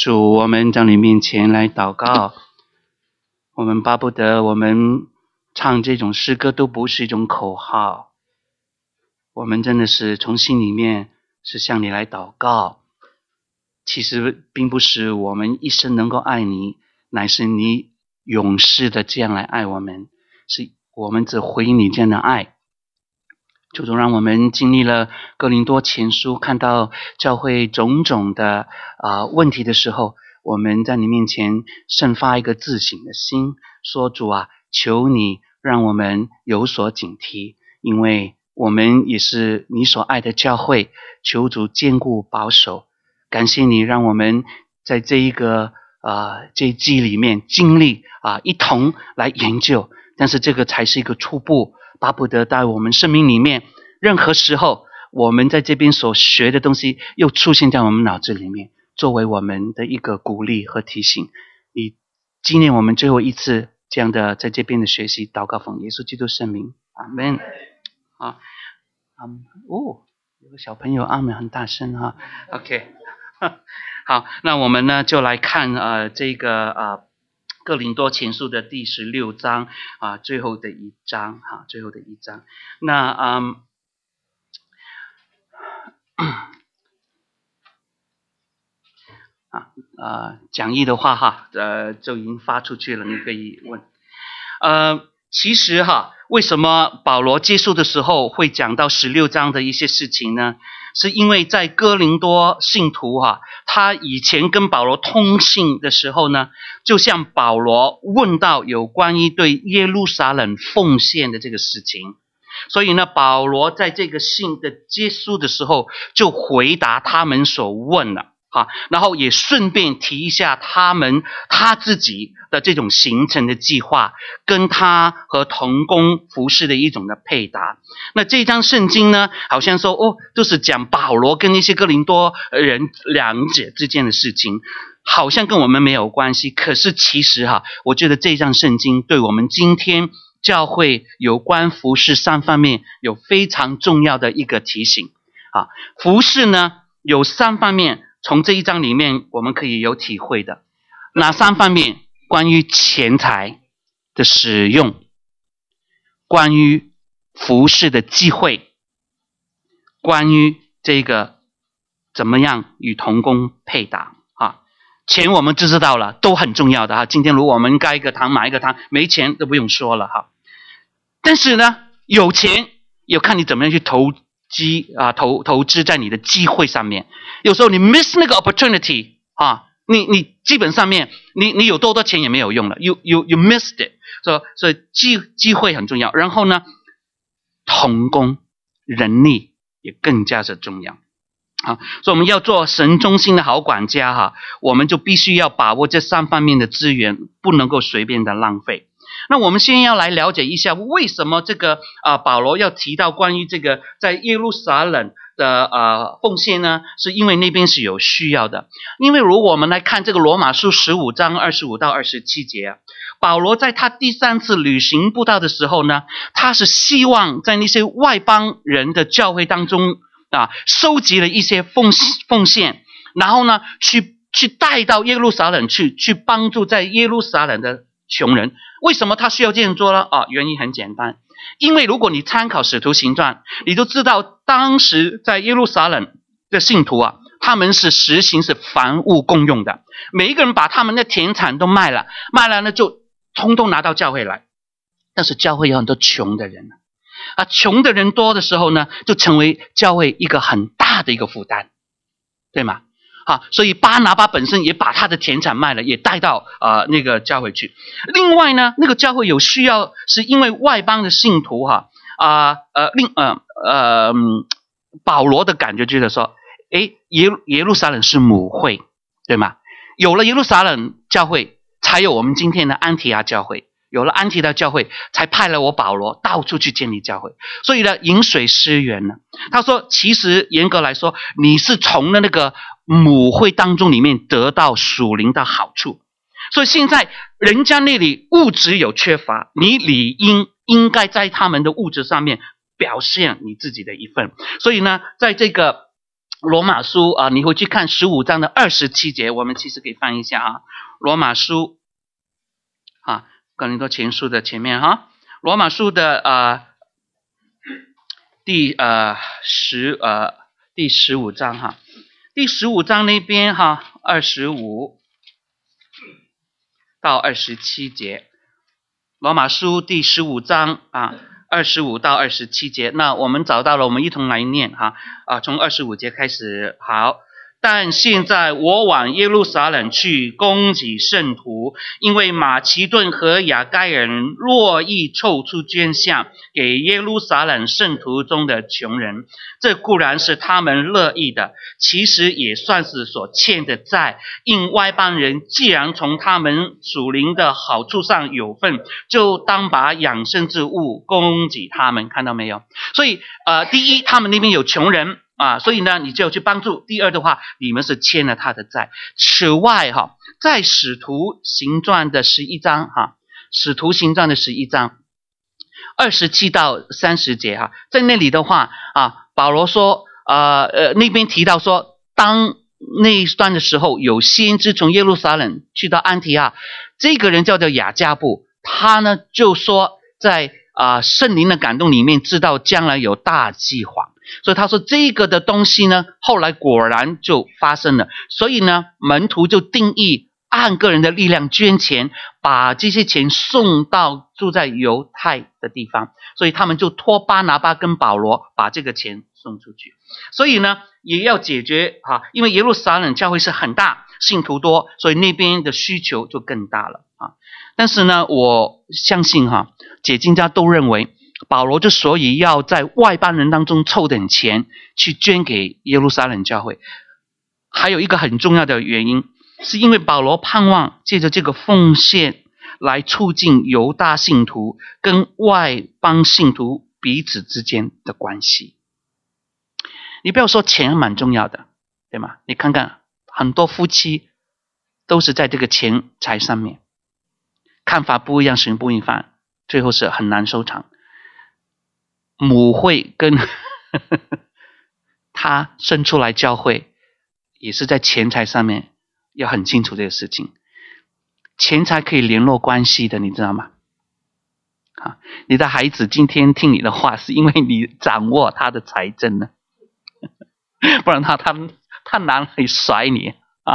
主，我们在你面前来祷告，我们巴不得我们唱这种诗歌都不是一种口号，我们真的是从心里面是向你来祷告。其实并不是我们一生能够爱你，乃是你永世的这样来爱我们，是我们只回应你这样的爱。主，让我们经历了哥林多前书，看到教会种种的问题的时候，我们在你面前生发一个自省的心，说主啊，求你让我们有所警惕，因为我们也是你所爱的教会，求主坚固保守。感谢你让我们在这一季里面经历一同来研究，但是这个才是一个初步，巴不得在我们生命里面任何时候我们在这边所学的东西又出现在我们脑子里面，作为我们的一个鼓励和提醒。你纪念我们最后一次这样的在这边的学习，祷告奉耶稣基督圣名，阿们。有个小朋友阿们很大声哈 ，OK。好，那我们呢就来看这个哥林多前书的第16章最后的一章最后的一章。那讲义的话就已经发出去了，你可以问。其实为什么保罗结束的时候会讲到16章的一些事情呢？是因为在哥林多信徒他以前跟保罗通信的时候呢，就向保罗问到有关于对耶路撒冷奉献的这个事情，所以呢，保罗在这个信的结束的时候就回答他们所问了然后也顺便提一下他自己的这种行程的计划，跟他和同工服事的一种的配搭。那这张圣经呢，好像说就是讲保罗跟那些哥林多人两者之间的事情，好像跟我们没有关系。可是其实我觉得这张圣经对我们今天教会有关服事3方面有非常重要的一个提醒服事呢有3方面，从这一章里面我们可以有体会的。哪3方面？关于钱财的使用，关于服事的机会，关于这个怎么样与同工配搭钱我们知道了，都很重要的今天如果我们盖一个堂买一个堂，没钱都不用说了但是呢，有钱有看你怎么样去投资在你的机会上面。有时候你 miss 那个 opportunity你基本上面你有多钱也没有用了， you missed it。 所以机会很重要。然后呢，同工人力也更加的重要所以我们要做神中心的好管家我们就必须要把握这3方面的资源，不能够随便的浪费。那我们先要来了解一下为什么这个保罗要提到关于这个在耶路撒冷的奉献呢？是因为那边是有需要的。因为如果我们来看这个罗马书15章25到27节保罗在他第3次旅行布道的时候呢，他是希望在那些外邦人的教会当中收集了一些奉献，然后呢去带到耶路撒冷去帮助在耶路撒冷的穷人。为什么他需要这样做呢？原因很简单，因为如果你参考使徒行传，你就知道当时在耶路撒冷的信徒他们是实行是凡物公用的，每一个人把他们的田产都卖了呢，就通通拿到教会来。但是教会有很多穷的人穷的人多的时候呢，就成为教会一个很大的一个负担，对吗？所以巴拿巴本身也把他的田产卖了，也带到那个教会去。另外呢，那个教会有需要，是因为外邦的信徒保罗的感觉就是说，耶路撒冷是母会，对吗？有了耶路撒冷教会，才有我们今天的安提阿教会。有了安提阿教会，才派了我保罗到处去建立教会。所以呢，饮水思源呢，他说其实严格来说，你是从那个母会当中里面得到属灵的好处。所以现在人家那里物质有缺乏，你理应该在他们的物质上面表现你自己的一份。所以呢，在这个罗马书啊，你回去看15章的27节，我们其实可以翻一下啊。罗马书啊，哥林多前书的前面哈，罗马书的第15章哈，第15章那边哈，25到27节，罗马书第15章啊。25到27节，那我们找到了，我们一同来念哈从25节开始。好，但现在我往耶路撒冷去供给圣徒，因为马其顿和亚该人乐意凑出捐项给耶路撒冷圣徒中的穷人，这固然是他们乐意的，其实也算是所欠的债。因外邦人既然从他们属灵的好处上有份，就当把养生之物供给他们。看到没有？所以第一，他们那边有穷人所以呢你就去帮助。第二的话，你们是欠了他的债。此外在使徒行传的11章使徒行传的11章27到30节在那里的话保罗说那边提到说，当那一段的时候，有先知从耶路撒冷去到安提阿，这个人叫做雅加布，他呢就说在圣灵的感动里面知道将来有大饥荒，所以他说这个的东西呢后来果然就发生了。所以呢门徒就定义按个人的力量捐钱，把这些钱送到住在犹太的地方，所以他们就托巴拿巴跟保罗把这个钱送出去。所以呢也要解决因为耶路撒冷教会是很大，信徒多，所以那边的需求就更大了但是呢我相信解经家都认为保罗之所以要在外邦人当中凑点钱去捐给耶路撒冷教会，还有一个很重要的原因，是因为保罗盼望借着这个奉献来促进犹大信徒跟外邦信徒彼此之间的关系。你不要说钱蛮重要的，对吗？你看看很多夫妻都是在这个钱财上面看法不一样，神不一样，最后是很难收场。母会跟他生出来教会也是在钱财上面要很清楚这个事情。钱财可以联络关系的，你知道吗？你的孩子今天听你的话，是因为你掌握他的财政呢，不然他哪里甩你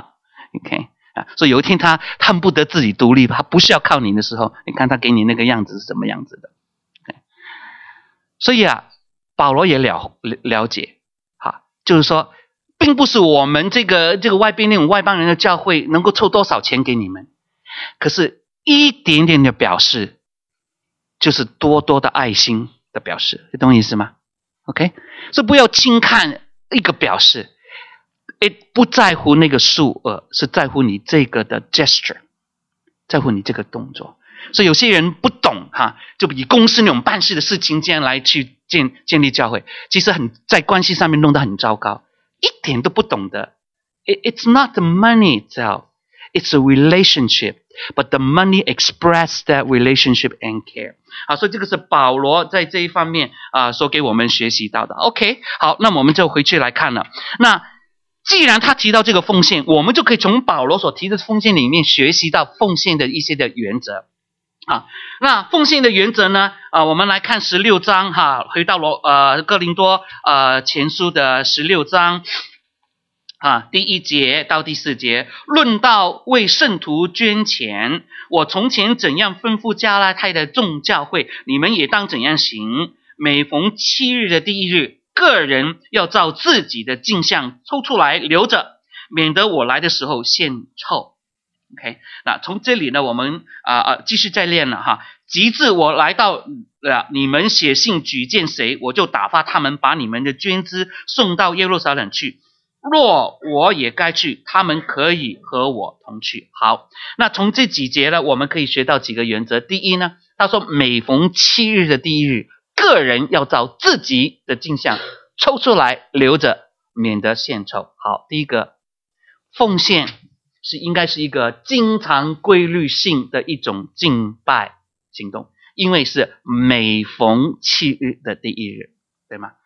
OK 所以有一天他恨不得自己独立，他不需要靠你的时候，你看他给你那个样子是什么样子的。所以保罗也了解就是说并不是我们这个外边那种外邦人的教会能够凑多少钱给你们，可是一点点的表示就是多多的爱心的表示，你懂我意思吗？ OK， 所以不要轻看一个表示，不在乎那个数额，是在乎你这个的 gesture， 在乎你这个动作。所以有些人不懂就以公司那种办事的事情这样来去建立教会，其实在关系上面弄得很糟糕，一点都不懂得。It's not the money itself, it's a relationship, but the money express that relationship and care。所以这个是保罗在这一方面所给我们学习到的。OK， 好，那我们就回去来看了。那既然他提到这个奉献，我们就可以从保罗所提的奉献里面学习到奉献的一些的原则。那奉献的原则呢我们来看16章回到哥林多前书的16章第1节到第4节，论到为圣徒捐钱，我从前怎样吩咐加拉太的众教会，你们也当怎样行。每逢7日的第1日，个人要照自己的进项抽出来留着，免得我来的时候献臭。OK， 那从这里呢，我们继续再练了及至我来到你们写信举荐谁，我就打发他们把你们的捐资送到耶路撒冷去。若我也该去，他们可以和我同去。好，那从这几节呢，我们可以学到几个原则。第一呢，他说每逢7日的第1日，个人要照自己的进项抽出来留着，免得献臭。好，第一个，奉献应该是一个经常规律性的一种敬拜行动，因为是每逢7日的第1日，对吗？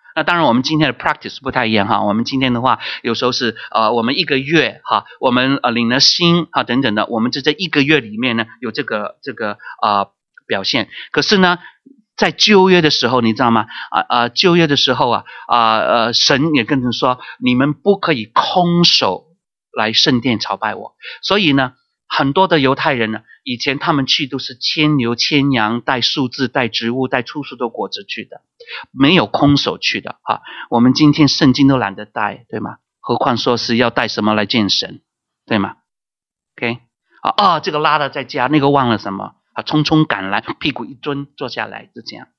那当然我们今天的 practice 不太一样哈，我们今天的话有时候是我们1个月哈，我们领了薪哈等等的，我们这1个月里面呢有这个表现。可是呢在旧约的时候你知道吗？旧约的时候神也跟人说，你们不可以空手来圣殿朝拜我。所以呢很多的犹太人呢，以前他们去都是牵牛牵羊，带树枝带植物带粗熟的果子去的，没有空手去的哈。我们今天圣经都懒得带，对吗？何况说是要带什么来见神，对吗 ？OK 这个拉了在家，那个忘了什么匆匆赶来，屁股一蹲坐下来，就这样。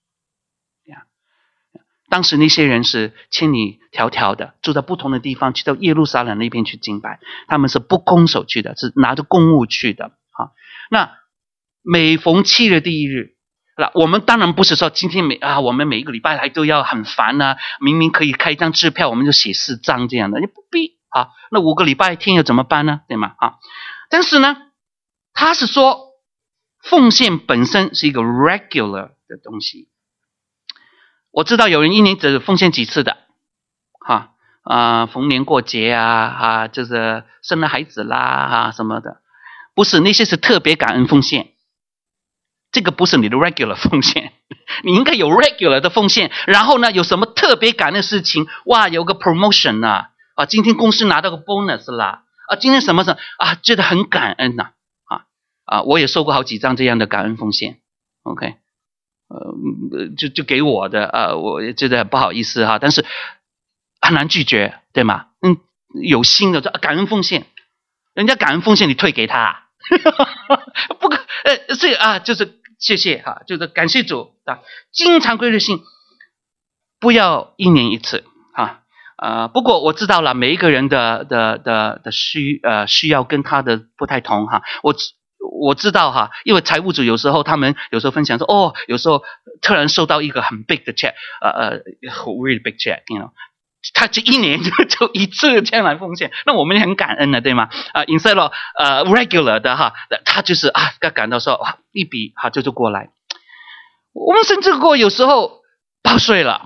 当时那些人是千里迢迢的，住在不同的地方，去到耶路撒冷那边去敬拜，他们是不空手去的，是拿着供物去的。那每逢7日第1日，我们当然不是说今天我们每一个礼拜来都要很烦啊，明明可以开一张支票，我们就写4张这样的，也不必那5个礼拜天又怎么办呢？对吗？但是呢，他是说奉献本身是一个 regular 的东西。我知道有人1年只奉献几次的，逢年过节就是生了孩子啦什么的，不是，那些是特别感恩奉献，这个不是你的 regular 奉献，你应该有 regular 的奉献，然后呢有什么特别感恩的事情，有个 promotion 今天公司拿到个 bonus 啦，今天什么觉得很感恩我也收过好几张这样的感恩奉献 ，OK。就给我的我也觉得很不好意思但是很难拒绝，对吗？有心的感恩奉献，人家感恩奉献你退给他不可就是谢谢就是感谢主经常规律性，不要1年1次不过我知道了，每一个人的需要跟他的不太同我知道因为财务组有时候他们有时候分享说有时候突然收到一个很 big 的 check really big check you know， 他这1年就1次这样来奉献，那我们很感恩的，对吗？instead of regular 的他就是感到说一笔就过来。我们甚至有时候报税了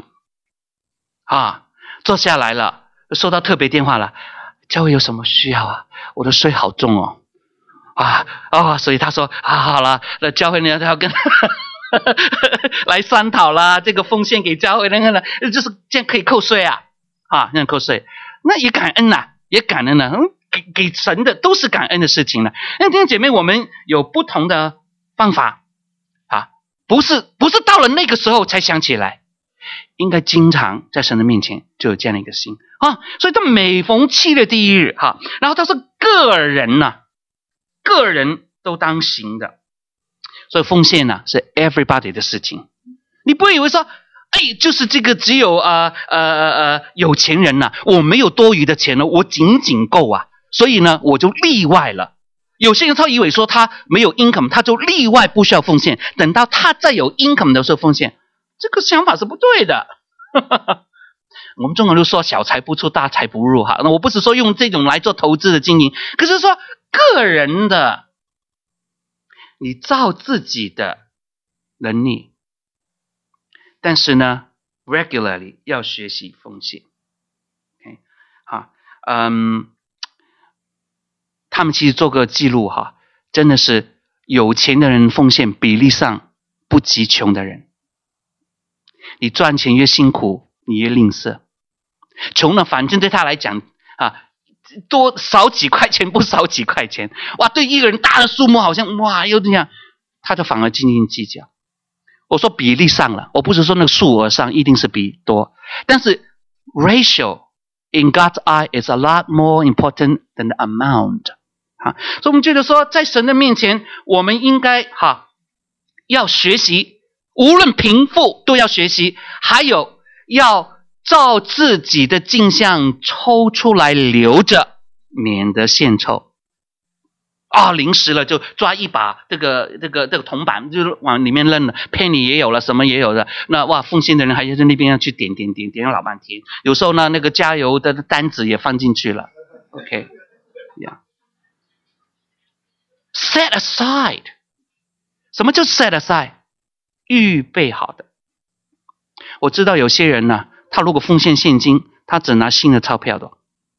坐下来了，收到特别电话了，教会有什么需要我的税好重所以他说好了，那教会呢要跟来商讨啦，这个奉献给教会那个呢，就是这样可以扣税这样扣税，那也感恩也感恩给神的都是感恩的事情了。那弟兄姐妹，我们有不同的方法不是到了那个时候才想起来，应该经常在神的面前就有这样的一个心所以他每逢7日第1日然后他是个人都当行的，所以奉献是 everybody 的事情。你不会以为说就是这个只有有钱人我没有多余的钱了，我仅够所以呢我就例外了。有些人他以为说他没有 income 他就例外不需要奉献，等到他再有 income 的时候奉献，这个想法是不对的我们中国人都说小财不出大财不入那我不是说用这种来做投资的经营，可是说个人的你照自己的能力，但是呢 regularly 要学习奉献他们其实做个记录真的是有钱的人奉献比例上不及穷的人，你赚钱越辛苦你越吝啬，穷呢反正对他来讲多少几块钱不少几块钱对一个人大的数目好像又这样，他就反而斤斤计较。我说比例上了，我不是说那个数额上一定是比多，但是 ratio in God's eye is a lot more important than the amount所以我们觉得说在神的面前我们应该要学习，无论贫富都要学习，还有要照自己的镜像抽出来留着，免得献丑临时了就抓一把这个铜板就往里面扔了，penny也有了，什么也有了，那奉献的人还在那边要去点老半天，有时候呢那个加油的单子也放进去了 OK set aside， 什么叫 set aside？ 预备好的。我知道有些人他如果奉献现金，他只拿新的钞票的。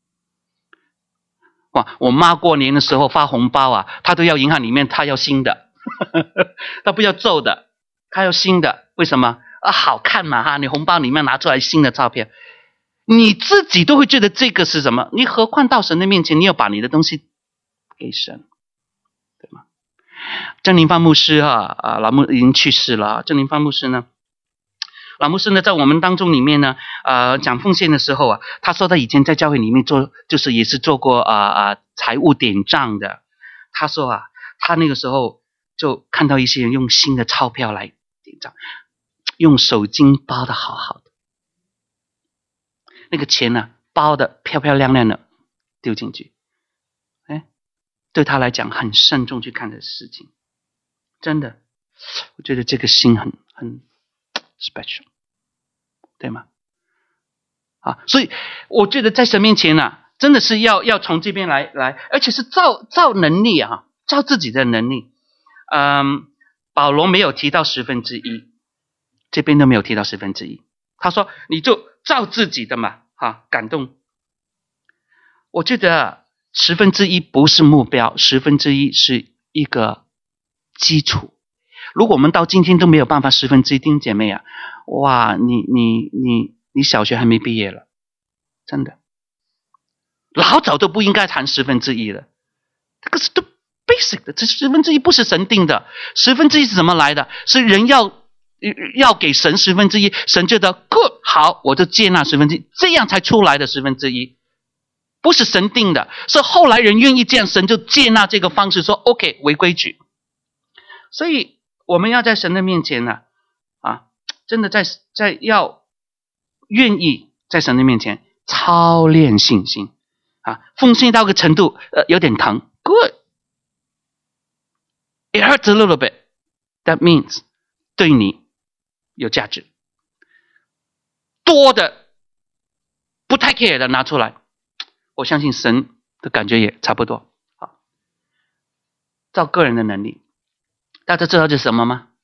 哇，我妈过年的时候发红包啊，她都要银行里面她要新的，她不要旧的，她要新的。为什么？好看嘛哈，你红包里面拿出来新的钞票，你自己都会觉得这个是什么？你何况到神的面前，你要把你的东西给神，对吗？郑林芳牧师老牧已经去世了。郑林芳牧师呢，老牧师呢，在我们当中里面呢，讲奉献的时候啊，他说他以前在教会里面做，就是也是做过财务典账的。他说啊，他那个时候就看到一些人用新的钞票来典账，用手巾包的好好的，那个钱呢，包的漂漂亮亮的丢进去，对他来讲很慎重去看的事情，真的，我觉得这个心很 special， 对吗？所以我觉得在神面前呢，真的是要从这边来，而且是照能力啊，照自己的能力。保罗没有提到1/10，这边都没有提到1/10。他说你就照自己的嘛，感动。我觉得1/10不是目标，1/10是一个基础。如果我们到今天都没有办法1/10，弟兄姐妹啊，哇，你小学还没毕业了，真的，老早都不应该谈1/10了。这个是都 basic 的，这1/10不是神定的，1/10是怎么来的？是人要给神1/10，神觉得 good 好，我就接纳1/10，这样才出来的1/10。不是神定的，是后来人愿意这样，神就接纳这个方式，说 OK 为规矩。所以我们要在神的面前呢，真的在要愿意在神的面前操练信心奉献到个程度，有点疼 ，good， it hurts a little bit， that means 对你有价值，多的不太 care 的拿出来。我相信神的感觉也差不多。好，照个人的能力，大家知道这是什么吗？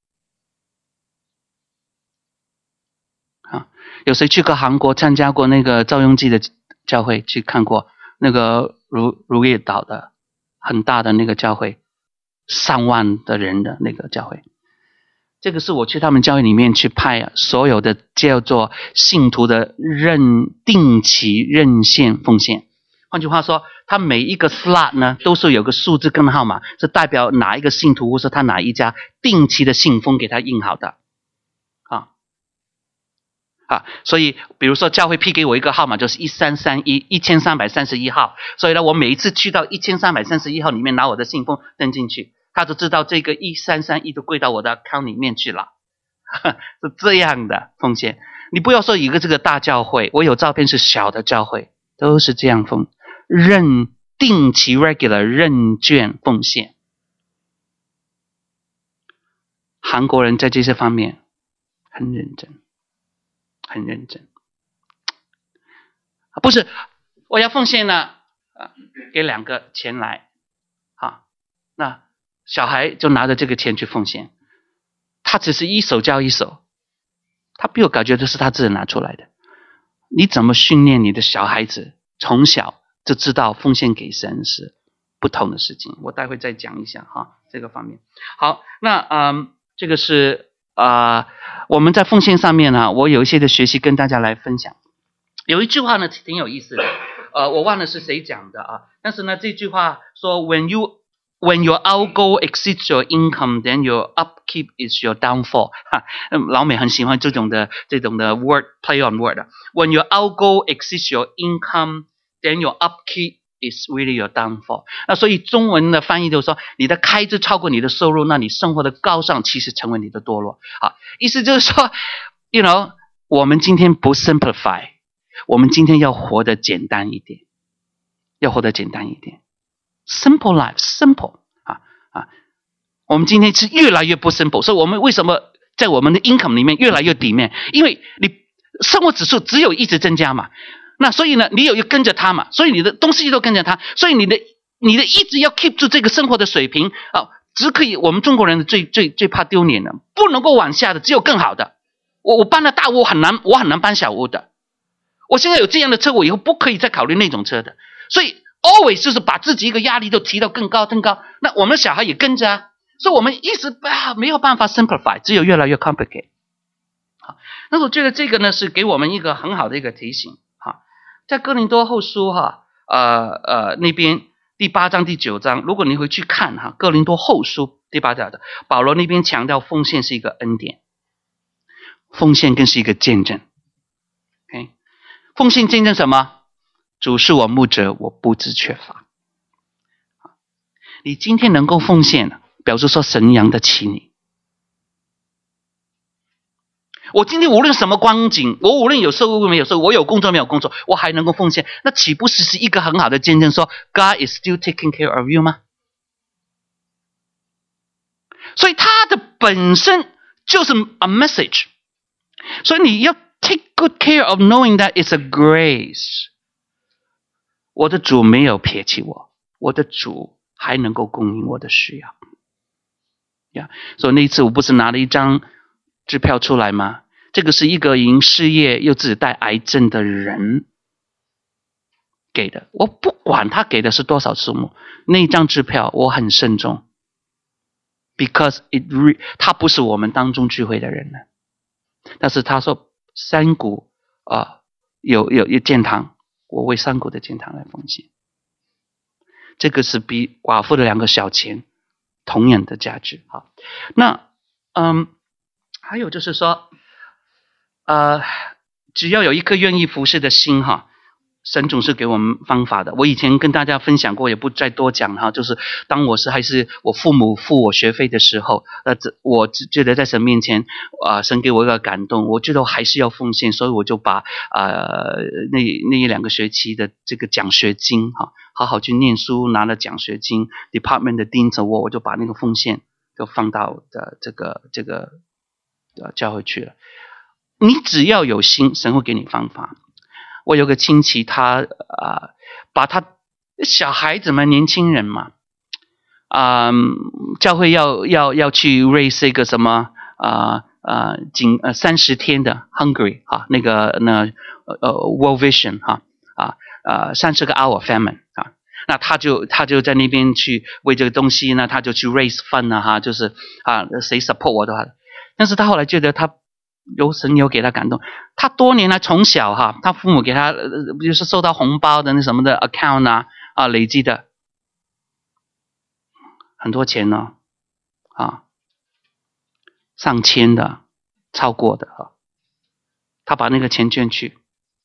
有谁去过韩国参加过那个赵镕基的教会？去看过那个如月岛的很大的那个教会，3万的人的那个教会。这个是我去他们教会里面去派所有的叫做信徒的定期认献奉献。换句话说，他每一个 slot 呢都是有个数字跟号码，是代表哪一个信徒或是他哪一家定期的信封给他印好的。所以比如说教会批给我一个号码就是1331号，所以呢我每一次去到1331号里面拿我的信封登进去，他就知道这个1331都归到我的 account 里面去了。是这样的奉献。你不要说一个这个大教会，我有照片是小的教会，都是这样定期 regular 认卷奉献。韩国人在这些方面很认真，很认真。不是我要奉献呢，给2个钱来，那小孩就拿着这个钱去奉献，他只是一手交一手，他没有感觉这是他自己拿出来的。你怎么训练你的小孩子从小就知道奉献给神是不同的事情？我待会再讲一下这个方面。好，那这个是我们在奉献上面呢，我有一些的学习跟大家来分享。有一句话呢挺有意思的，我忘了是谁讲的但是呢这句话说 when your outgo exceeds your income, then your upkeep is your downfall。老美很喜欢这种的 word play on word。When your outgo exceeds your income, then your upkeep is really your downfall。那所以中文的翻译就是说，你的开支超过你的收入，那你生活的高尚其实成为你的堕落。意思就是说 ，you know， 我们今天不 simplify， 我们今天要活得简单一点，simple life simple。我们今天是越来越不 simple， 所以我们为什么在我们的 income 里面越来越底面？因为你生活指数只有一直增加嘛，那所以呢，你有跟着它嘛，所以你的东西都跟着它，所以你的一直要 keep 住这个生活的水平只可以，我们中国人的最怕丢脸了，不能够往下的，只有更好的。 我搬了大屋很难搬小屋的。我现在有这样的车，我以后不可以再考虑那种车的。所以 always 就是把自己一个压力都提到更高更高。那我们小孩也跟着啊，所以我们一直没有办法 simplify， 只有越来越 complicate。好，那我觉得这个呢是给我们一个很好的一个提醒。好，在哥林多后书那边第8章第9章，如果你回去看哈，哥林多后书第8章的保罗那边强调奉献是一个恩典，奉献更是一个见证。OK， 奉献见证什么？主是我牧者，我不致缺乏。你今天能够奉献，表示说神养得起你。我今天无论什么光景，我无论有收入没有收入，我有工作没有工作，我还能够奉献，那岂不是一个很好的见证说 God is still taking care of you 吗？所以它的本身就是 a message， 所以你要 take good care of knowing that it's a grace。 我的主没有撇弃我，我的主还能够供应我的需要。所以那一次我不是拿了一张支票出来吗？这个是一个因事业又自己带癌症的人给的，我不管他给的是多少数目，那一张支票我很慎重 ，because 他不是我们当中聚会的人呢，但是他说山谷有建堂，我为山谷的建堂来奉献，这个是比寡妇的2个小钱同样的价值。好，那还有就是说，只要有一颗愿意服侍的心哈，神总是给我们方法的。我以前跟大家分享过，也不再多讲哈。就是当还是我父母付我学费的时候，我觉得在神面前，神给我一个感动，我觉得我还是要奉献，所以我就把那1-2个学期的这个奖学金哈，好好去念书，拿了奖学金 ，department 的盯着我就把那个奉献就放到这个教会去了。你只要有心，神会给你方法。我有个亲戚，他把他小孩子们、年轻人嘛，教会要去 raise 一个什么30天的 Hungry 那个World Vision 30个 hour famine 那他就在那边去为这个东西呢，他就去 raise fund 就是谁 support 我的话，但是他后来觉得他神有给他感动，他多年来从小他父母给他就是收到红包的那什么的 account 累积的很多钱呢上千的，超过的他把那个钱捐去，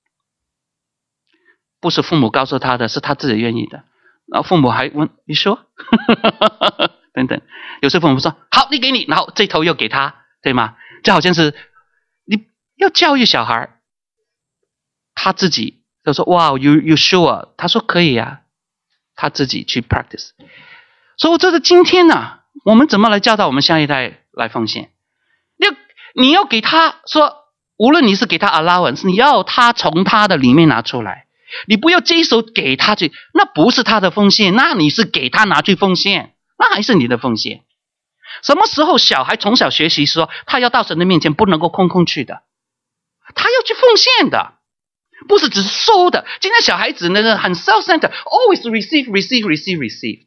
不是父母告诉他的，是他自己愿意的。然后父母还问你说等等，有时候父母说好你给你，然后这头又给他，对吗？这好像是你要教育小孩，他自己就说哇 you sure， 他说可以啊，他自己去 practice。 所以我觉得今天我们怎么来教导我们下一代来奉献？你要给他说，无论你是给他 allowance， 你要他从他的里面拿出来，你不要这一手给他去，那不是他的奉献，那你是给他拿去奉献，那还是你的奉献。什么时候小孩从小学习说他要到神的面前不能够空去的，他要去奉献的，不是只是收的。今天小孩子那个很 self-centered， always receive。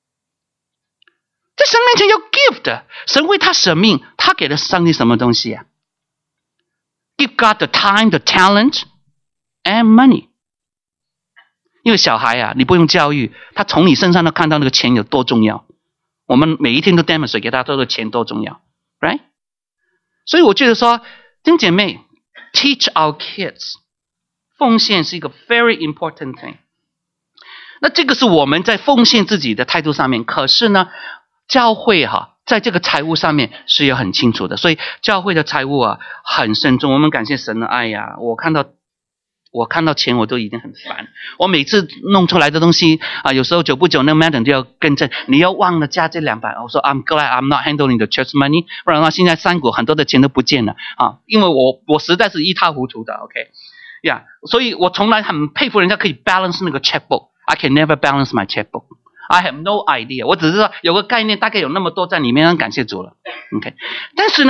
在神面前要 give 的，神为他舍命，他给了上帝什么东西啊？ Give God the time, the talent and money。 因为小孩你不用教育，他从你身上都看到那个钱有多重要。我们每一天都 demonstrate 给他这个钱多重要 ，right？ 所以我觉得说，弟兄姐妹 ，teach our kids， 奉献是一个 very important thing。那这个是我们在奉献自己的态度上面，可是呢，教会在这个财务上面是有很清楚的，所以教会的财务很慎重。我们感谢神的爱呀！我看到钱我都已经很烦，我每次弄出来的东西有时候久不久那个 madam 就要更正，你要忘了加这200，我说 I'm glad I'm not handling the church money， 不然的话现在山谷很多的钱都不见了因为我实在是一塌糊涂的 OK 所以我从来很佩服人家可以 balance 那个 checkbook。 I can never balance my checkbook， I have no idea， 我只是说有个概念，大概有那么多在里面，感谢主了 OK。 但是呢，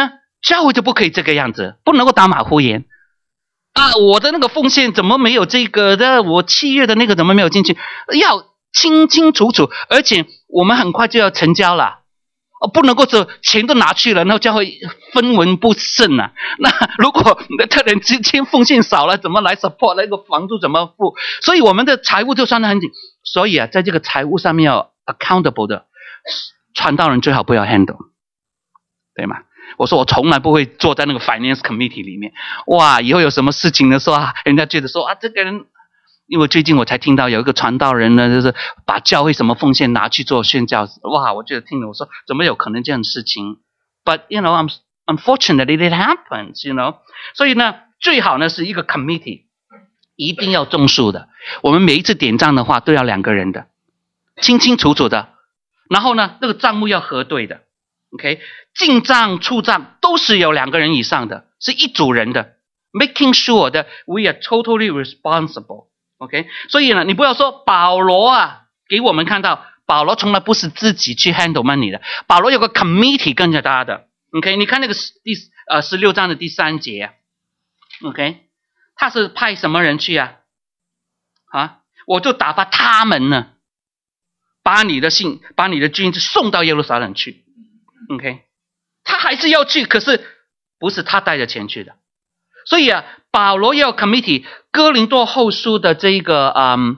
教会就不可以这个样子，不能够打马虎眼啊！我的那个奉献怎么没有这个的？我7月的那个怎么没有进去？要清清楚楚，而且我们很快就要成交了。不能够说钱都拿去了，然后教会分文不剩啊。那如果你的特人之间奉献少了，怎么来 support 那个房租怎么付？所以我们的财务就算得很紧。所以啊，在这个财务上面要 accountable 的，传道人最好不要 handle， 对吗？我说我从来不会坐在那个 finance committee 里面。哇，以后有什么事情的时候啊，人家觉得说啊，这个人。因为最近我才听到有一个传道人呢，就是把教会什么奉献拿去做宣教，哇！我就听了，我说怎么有可能这样的事情 ？But you know, unfortunately it happens, you know. 所以呢，最好呢是一个 committee， 一定要种树的。我们每一次点账的话，都要2个人的，清清楚楚的。然后呢，那个账目要核对的 ，OK， 进账出账都是有2个人以上的，是一组人的 ，making sure that we are totally responsible。OK， 所以呢，你不要说保罗啊，给我们看到保罗从来不是自己去 handle money 的，保罗有个 committee 跟着他的。OK， 你看那个16章的第3节啊 ，OK， 他是派什么人去啊？我就打发他们呢，把你的军子送到耶路撒冷去。OK， 他还是要去，可是不是他带着钱去的。所以啊，保罗要 committee， 哥林多后书的这个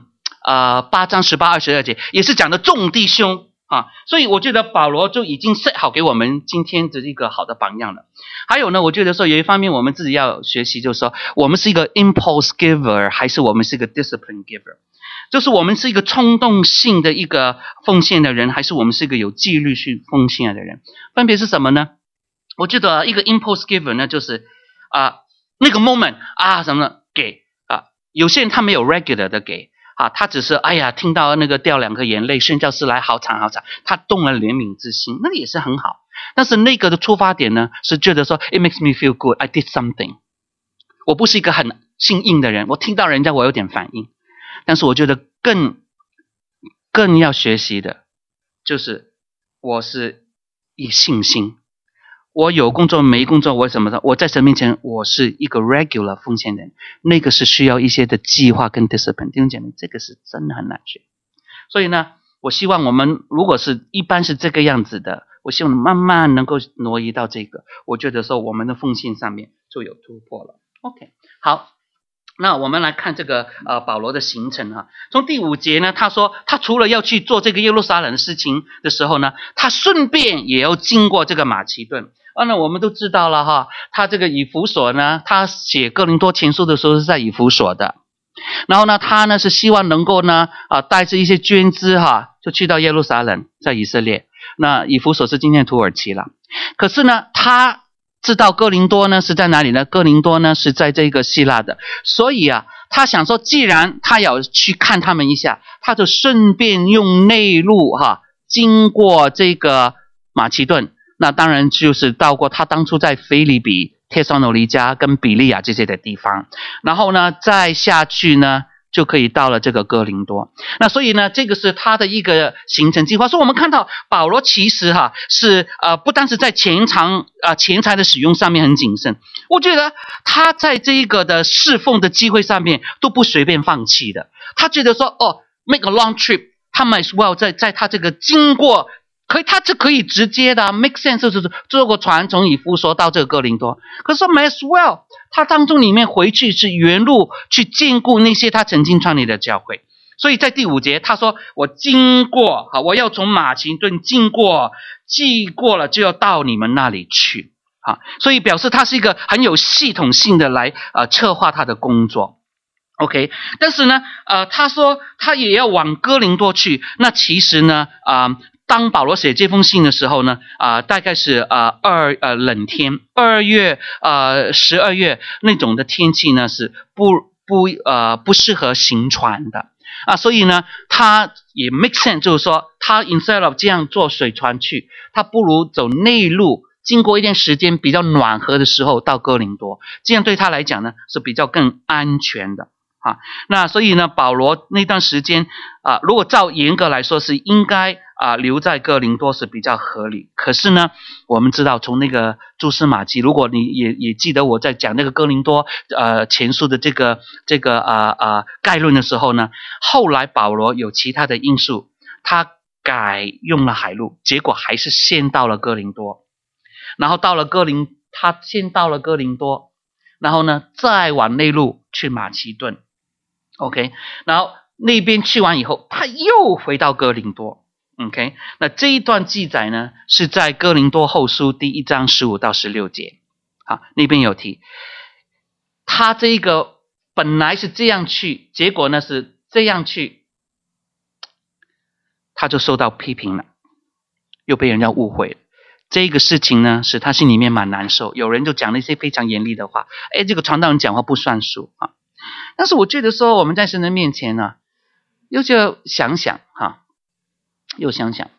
8章18、22节也是讲的众弟兄啊，所以我觉得保罗就已经 set 好给我们今天的一个好的榜样了。还有呢，我觉得说有一方面我们自己要学习，就是说我们是一个 impulse giver 还是我们是一个 discipline giver， 就是我们是一个冲动性的一个奉献的人，还是我们是一个有纪律去奉献的人，分别是什么呢？我觉得一个 impulse giver 呢，就是那个 moment 什么给有些人他没有 regular 的给他只是听到那个掉2颗眼泪，宣教士来好惨好惨，他动了怜悯之心，那个也是很好。但是那个的出发点呢，是觉得说 it makes me feel good, I did something。 我不是一个很心硬的人，我听到人家我有点反应，但是我觉得更要学习的就是我是以信心。我有工作没工作，我什么的，我在神面前我是一个 regular 奉献人，那个是需要一些的计划跟 discipline。弟兄姐妹，这个是真的很难学。所以呢，我希望我们如果是一般是这个样子的，我希望慢慢能够挪移到这个，我觉得说我们的奉献上面就有突破了。OK， 好。那我们来看这个保罗的行程啊。从第5节呢，他说他除了要去做这个耶路撒冷的事情的时候呢，他顺便也要经过这个马其顿。那我们都知道了他这个以弗所呢，他写哥林多前书的时候是在以弗所的。然后呢，他呢是希望能够呢带着一些捐资就去到耶路撒冷，在以色列。那以弗所是今天的土耳其了。可是呢，他知道哥林多呢是在哪里呢？哥林多呢是在这个希腊的，所以他想说，既然他要去看他们一下，他就顺便用内陆经过这个马其顿，那当然就是到过他当初在腓立比、帖撒罗尼迦跟比利亚这些的地方，然后呢再下去呢就可以到了这个哥林多。那所以呢，这个是他的一个行程计划。所以我们看到保罗其实是不单是在钱财的使用上面很谨慎，我觉得他在这一个的侍奉的机会上面都不随便放弃的。他觉得说make a long trip， 他 might as well 在他这个经过他是可以直接的make sense， 就是坐过船从以弗所到这个哥林多。可是说 might as well， 他当中里面回去是原路去兼顾那些他曾经创立的教会。所以在第5节他说我经过我要从马其顿经过，既过了就要到你们那里去所以表示他是一个很有系统性的来策划他的工作。OK， 但是呢他说他也要往哥林多去。那其实呢当保罗写这封信的时候呢大概是冷天，2月12月那种的天气呢是不适合行船的所以呢他也 make sense， 就是说他 instead of 这样坐水船去，他不如走内陆，经过一段时间比较暖和的时候到哥林多，这样对他来讲呢是比较更安全的那所以呢保罗那段时间如果照严格来说是应该留在哥林多是比较合理。可是呢，我们知道从那个蛛丝马迹，如果你也记得我在讲那个哥林多前书的这个概论的时候呢，后来保罗有其他的因素，他改用了海路，结果还是先到了哥林多，然后他先到了哥林多，然后呢再往内陆去马其顿 ，OK， 然后那边去完以后，他又回到哥林多 ，OK， 那这一段记载呢是在哥林多后书第1章15到16节，好，那边有提，他这个本来是这样去，结果呢是这样去，他就受到批评了，又被人家误会了。这个事情呢，使他心里面蛮难受。有人就讲了一些非常严厉的话，这个传道人讲话不算数啊。但是我觉得说，我们在神的面前呢，又就想想哈，又想想，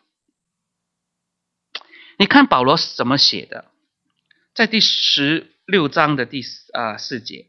你看保罗是怎么写的，在第16章的第4节，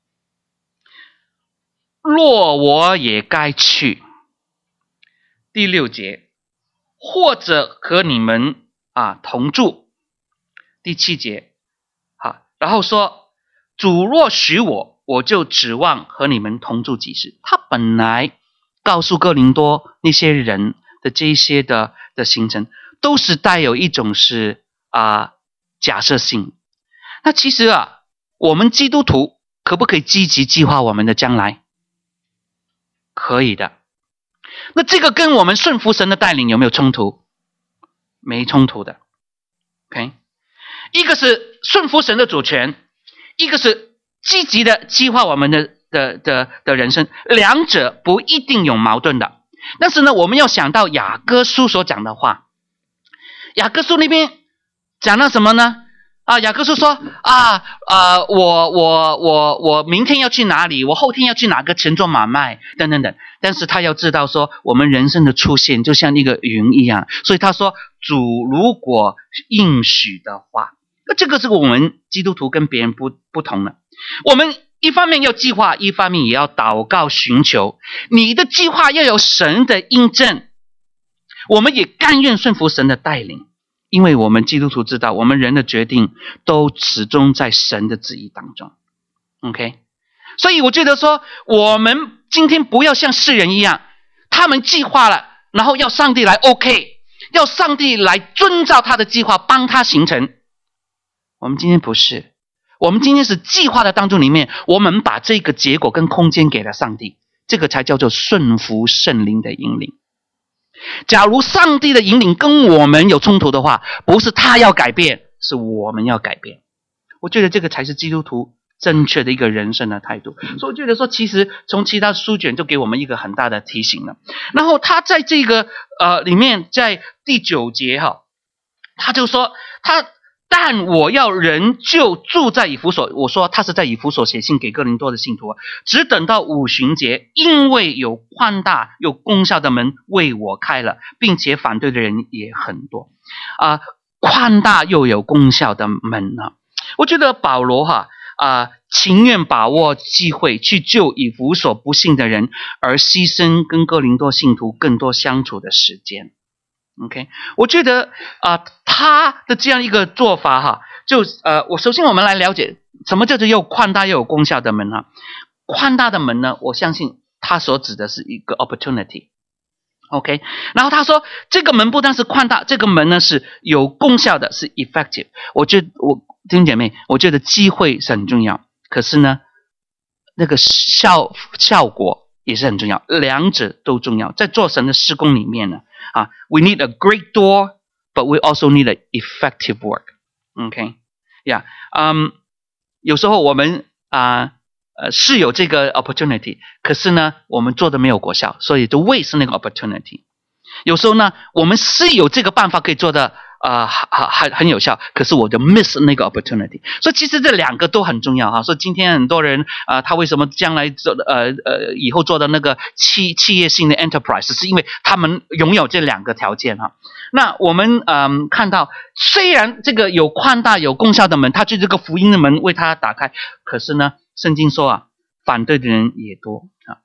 若我也该去。第6节，或者和你们同住。第7节，然后说主若许我，我就指望和你们同住几时。他本来告诉哥林多那些人的这一些的行程，都是带有一种是假设性。那其实我们基督徒可不可以积极计划我们的将来？可以的。那这个跟我们顺服神的带领有没有冲突？没冲突的。OK， 一个是顺服神的主权，一个是积极的计划我们的人生，两者不一定有矛盾的。但是呢，我们要想到雅各书所讲的话，雅各书那边讲了什么呢？雅各书说我明天要去哪里，我后天要去哪个城做买卖等等等。但是他要知道说，我们人生的出现就像一个云一样，所以他说主如果应许的话，那这个是我们基督徒跟别人不同的。我们一方面要计划，一方面也要祷告寻求。你的计划要有神的印证，我们也甘愿顺服神的带领。因为我们基督徒知道，我们人的决定都始终在神的旨意当中 OK， 所以我觉得说，我们今天不要像世人一样，他们计划了，然后要上帝来 OK， 要上帝来遵照他的计划帮他形成。我们今天不是，我们今天是计划的当中里面，我们把这个结果跟空间给了上帝，这个才叫做顺服圣灵的引领。假如上帝的引领跟我们有冲突的话，不是他要改变，是我们要改变。我觉得这个才是基督徒正确的一个人生的态度。所以我觉得说，其实从其他书卷就给我们一个很大的提醒了。然后他在这个里面，在第9节他就说但我要仍旧住在以弗所。我说他是在以弗所写信给哥林多的信徒，只等到五旬节，因为有宽大有功效的门为我开了，并且反对的人也很多。宽大又有功效的门我觉得保罗情愿把握机会去救以弗所不信的人，而牺牲跟哥林多信徒更多相处的时间。OK， 我觉得他的这样一个做法首先我们来了解什么叫做又宽大又有功效的门宽大的门呢，我相信他所指的是一个 opportunity。OK， 然后他说这个门不但是宽大，这个门呢是有功效的，是 effective。弟兄姐妹，我觉得机会是很重要，可是呢，那个效果也是很重要，两者都重要。在做神的事工里面呢we need a great door, but we also need an effective work. Okay, yeah. 有时候我们是有这个 opportunity， 可是呢，我们做的没有果效，所以就 waste 那个 opportunity。有时候呢，我们是有这个办法可以做的很有效，可是我就 miss 那个 opportunity。所以其实这两个都很重要所以今天很多人他为什么将来做以后做的那个企业性的 enterprise， 是因为他们拥有这两个条件那我们看到，虽然这个有宽大有功效的门，他就这个福音的门为他打开，可是呢，圣经说反对的人也多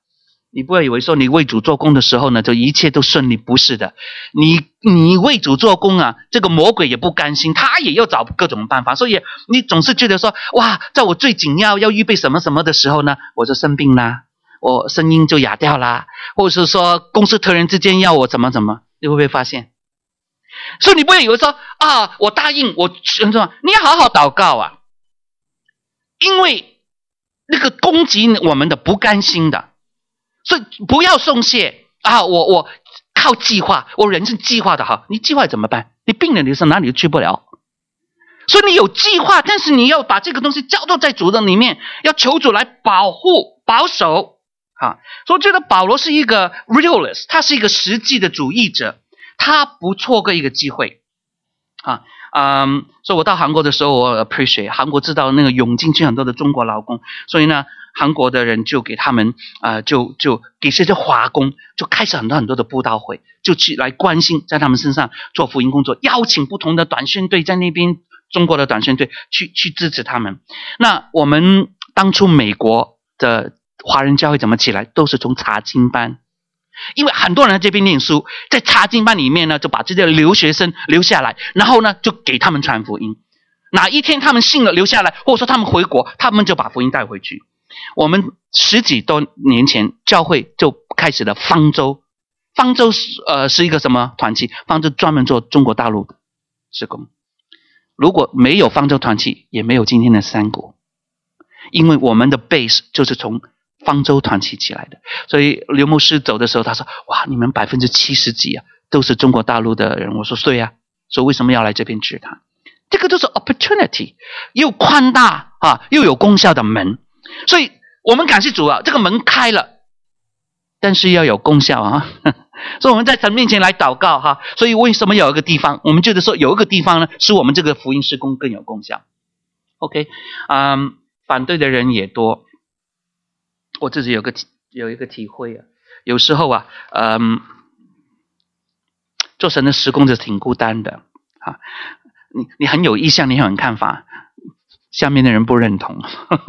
你不要以为说你为主做工的时候呢，就一切都顺利，不是的。你为主做工啊，这个魔鬼也不甘心，他也要找各种办法。所以你总是觉得说，哇，在我最紧要预备什么什么的时候呢，我就生病啦，我声音就哑掉啦，或者是说公司突然之间要我怎么，你会不会发现？所以你不要以为说啊，我答应我什么，你要好好祷告啊，因为那个攻击我们的不甘心的。所以不要松懈啊！我靠计划，我人是计划的哈。你计划怎么办？你病了，你是哪里都去不了。所以你有计划，但是你要把这个东西交托在主的里面，要求主来保护、保守啊。所以我觉得保罗是一个 realist， 他是一个实际的主义者，他不错过一个机会啊。所以我到韩国的时候，我 appreciate 韩国知道那个涌进去很多的中国劳工，所以呢，韩国的人就给他们就给这些华工，就开始很多的布道会，就去来关心，在他们身上做福音工作，邀请不同的短宣队在那边，中国的短宣队去支持他们。那我们当初美国的华人教会怎么起来，都是从查经班。因为很多人在这边念书，在查经班里面呢，就把这些留学生留下来，然后呢，就给他们传福音。哪一天他们信了留下来，或者说他们回国，他们就把福音带回去。我们10几多年前，教会就开始了方舟。方舟是一个什么团契？方舟专门做中国大陆的事工。如果没有方舟团契，也没有今天的三国，因为我们的 base 就是从方舟团契起来的。所以刘牧师走的时候，他说：“哇，你们70%几啊，都是中国大陆的人。”我说：“对啊，所以为什么要来这边治他？这个就是 opportunity， 又宽大啊，又有功效的门。所以我们感谢主啊，这个门开了，但是要有功效啊。所以我们在神面前来祷告哈。所以为什么有一个地方，我们觉得说有一个地方呢，使我们这个福音事工更有功效。OK， 反对的人也多。我自己有一个体会啊，有时候啊，做神的事工就挺孤单的啊。你很有意向，你很有看法，下面的人不认同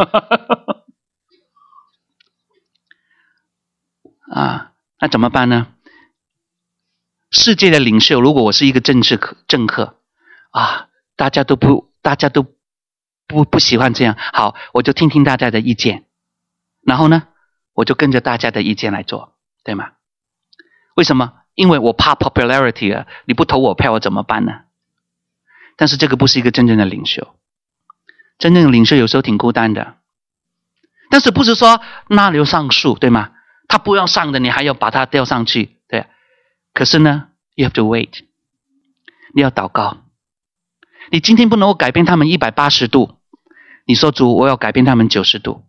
啊，那怎么办呢？世界的领袖，如果我是一个政客啊，大家都不喜欢这样，好，我就听听大家的意见。然后呢，我就跟着大家的意见来做，对吗？为什么？因为我怕 popularity 啊，你不投我票，我怎么办呢？但是这个不是一个真正的领袖，真正的领袖有时候挺孤单的。但是不是说那流上树，对吗？他不要上的，你还要把他吊上去，对。可是呢 ，you have to wait， 你要祷告。你今天不能够改变他们180度，你说主，我要改变他们90度。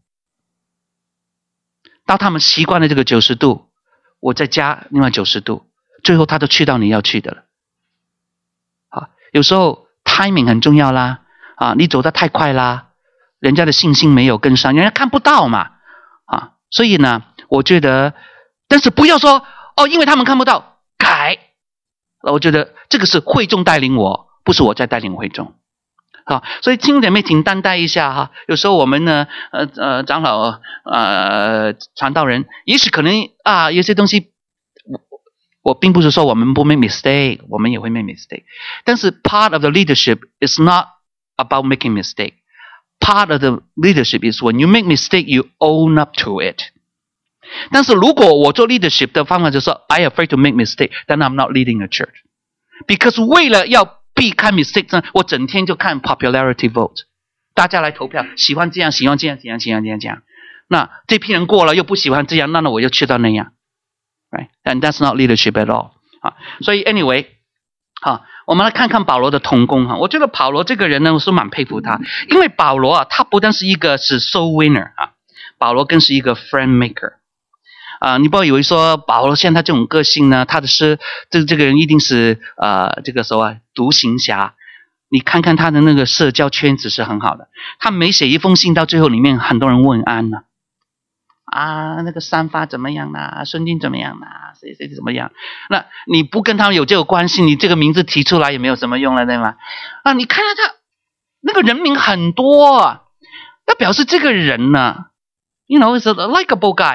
到他们习惯了这个90度，我再加另外90度，最后他都去到你要去的了。好，有时候 timing 很重要啦，啊，你走得太快啦，人家的信心没有跟上，人家看不到嘛，啊，所以呢，我觉得，但是不要说哦，因为他们看不到，改。我觉得这个是会众带领我，不是我在带领会众。好，所以弟兄姐妹请担待一下哈。有时候我们呢，长老传道人，也许可能啊，有些东西，我并不是说我们不 make mistake， 我们也会 make mistake。但是 part of the leadership is not about making mistake. Part of the leadership is when you make mistake, you own up to it. 但是如果我做 leadership 的方法就是说 I afraid to make mistake, then I'm not leading a church. Because 为了要避开 mistake 呢，我整天就看 popularity vote， 大家来投票，喜欢这样，喜欢这样，喜欢这样。那这批人过了又不喜欢这样，那我又去到那样 ，right? And that's not leadership at all。啊，所以 anyway， 好，我们来看看保罗的同工哈。我觉得保罗这个人呢，我是蛮佩服他，因为保罗啊，他不但是一个是 soul winner 啊，保罗更是一个 friend maker。你不要以为说保罗像他这种个性呢，他的是这个人一定是这个时候独行侠。你看看他的那个社交圈子是很好的，他每写一封信到最后里面很多人问安呢，那个三发怎么样啦，孙金怎么样啦，谁怎么样？那你不跟他们有这个关系，你这个名字提出来也没有什么用了，对吗？你看看他那个人名很多啊，那表示这个人呢，you know is a likable guy。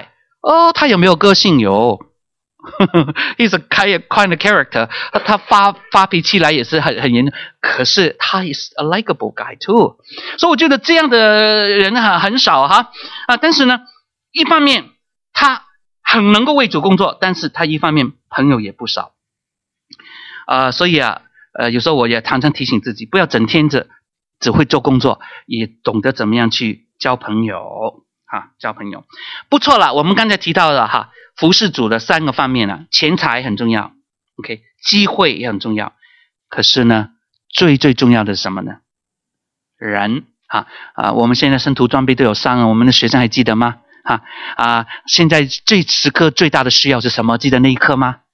他有没有个性？有。He's a kind of character. 他发脾气来也是很严重，可是他也是 a likable guy too. 所以我觉得这样的人很少哈但是呢，一方面他很能够为主工作，但是他一方面朋友也不少所以有时候我也常常提醒自己，不要整天只会做工作，也懂得怎么样去交朋友交朋友不错了。我们刚才提到了服事主的3个方面钱财很重要 ，OK， 机会也很重要，可是呢，最重要的是什么呢？人我们现在生徒装备都有上我们的学生还记得吗？现在这时刻最大的需要是什么？记得那一刻吗？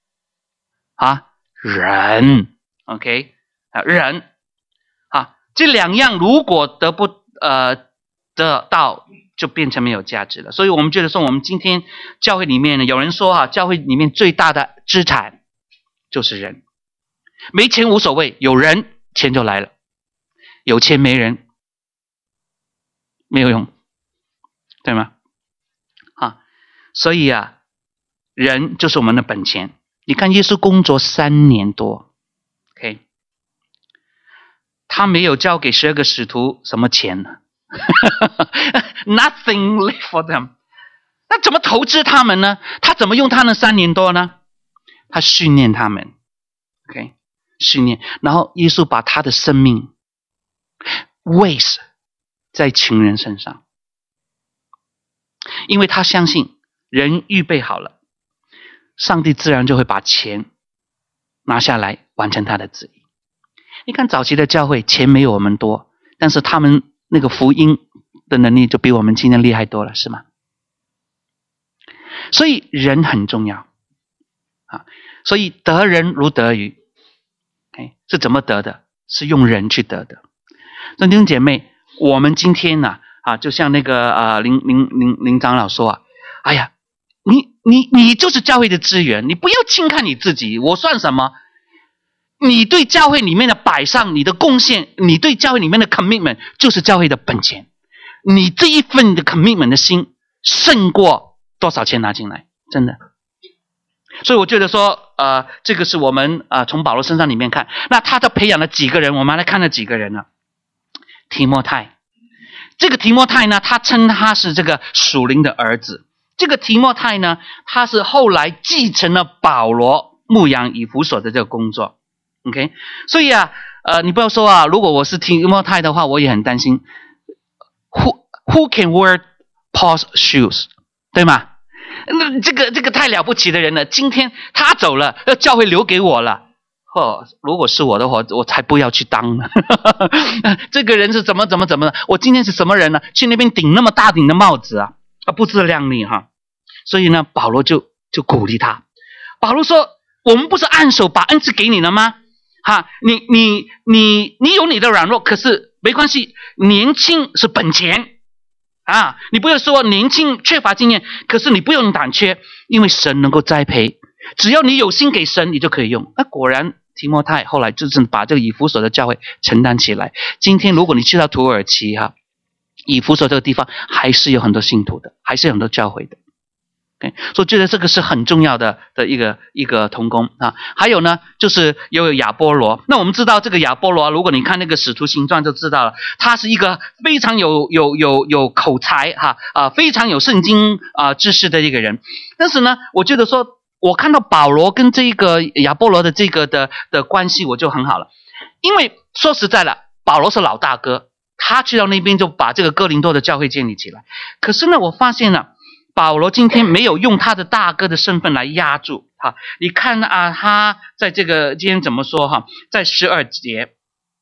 人 ，OK， 人这2样如果得到，就变成没有价值了。所以我们觉得说，我们今天教会里面呢，有人说教会里面最大的资产就是人。没钱无所谓，有人钱就来了。有钱没人没有用，对吗？所以人就是我们的本钱。你看耶稣工作3年多 ，OK， 他没有交给12个使徒什么钱呢？Nothing left for them。那怎么投资他们呢？他怎么用他那3年多呢？他训练他们 ，OK， 训练，然后耶稣把他的生命 waste 在穷人身上，因为他相信人预备好了，上帝自然就会把钱拿下来完成他的旨意。你看早期的教会钱没有我们多，但是他们那个福音的能力就比我们今天厉害多了，是吗？所以人很重要所以得人如得鱼是怎么得的？是用人去得的。那弟兄姐妹，我们今天就像那个林长老说哎呀，你就是教会的资源，你不要轻看你自己，我算什么？你对教会里面的摆上，你的贡献，你对教会里面的 commitment 就是教会的本钱。你这一份的 commitment 的心胜过多少钱拿进来，真的。所以我觉得说这个是我们从保罗身上里面看，那他培养了几个人，我们来看了几个人呢？提摩太，这个提摩太呢，他称他是这个属灵的儿子。这个提摩太呢，他是后来继承了保罗牧养以弗所的这个工作。OK， 所以你不要说如果我是提摩太的话，我也很担心。Who can wear Paul's shoes？ 对吗？那这个太了不起的人了。今天他走了，教会留给我了。如果是我的话，我才不要去当呢。这个人是怎么的？我今天是什么人呢？去那边顶那么大顶的帽子不自量力所以呢，保罗就鼓励他。保罗说：“我们不是按手把恩赐给你了吗？你有你的软弱，可是没关系，年轻是本钱你不要说年轻缺乏经验，可是你不用胆怯，因为神能够栽培，只要你有心给神，你就可以用。”那果然提摩太后来就是把这个以弗所的教会承担起来。今天如果你去到土耳其以弗所这个地方还是有很多信徒的，还是有很多教会的。所以觉得这个是很重要的一个同工还有呢，就是有亚波罗。那我们知道这个亚波罗如果你看那个使徒行传就知道了，他是一个非常有口才非常有圣经知识的一个人。但是呢，我觉得说我看到保罗跟这个亚波罗的这个的关系我就很好了，因为说实在了，保罗是老大哥，他去到那边就把这个哥林多的教会建立起来。可是呢，我发现了保罗今天没有用他的大哥的身份来压住你看他在这个今天怎么说在12节